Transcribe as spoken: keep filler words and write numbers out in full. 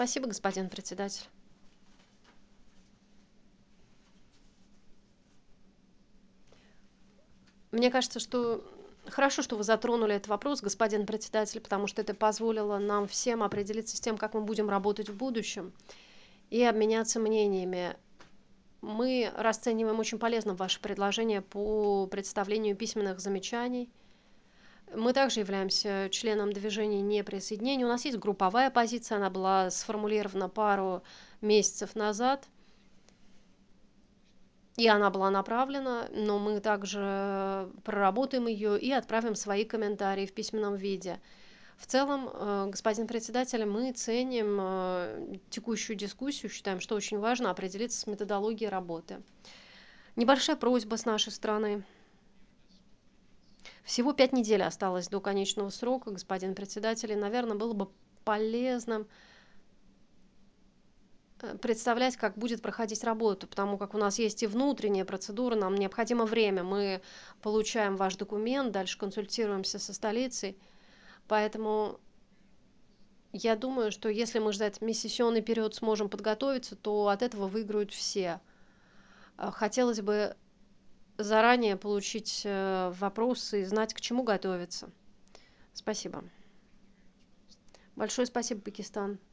Спасибо, господин председатель. Мне кажется, что хорошо, что вы затронули этот вопрос, господин председатель, потому что это позволило нам всем определиться с тем, как мы будем работать в будущем, и обменяться мнениями. Мы расцениваем очень полезно ваше предложение по представлению письменных замечаний. Мы также являемся членом движения неприсоединения. У нас есть групповая позиция, она была сформулирована пару месяцев назад, и она была направлена, но мы также проработаем ее и отправим свои комментарии в письменном виде. В целом, э, господин председатель, мы ценим э, текущую дискуссию, считаем, что очень важно определиться с методологией работы. Небольшая просьба с нашей стороны. Всего пять недель осталось до конечного срока, господин председатель, и, наверное, было бы полезным э, представлять, как будет проходить работа, потому как у нас есть и внутренняя процедура, нам необходимо время. Мы получаем ваш документ, дальше консультируемся со столицей, поэтому я думаю, что если мы за этот межсессионный период сможем подготовиться, то от этого выиграют все. А, Хотелось бы заранее получить э, вопросы и знать, к чему готовиться. Спасибо. Большое спасибо, Пакистан.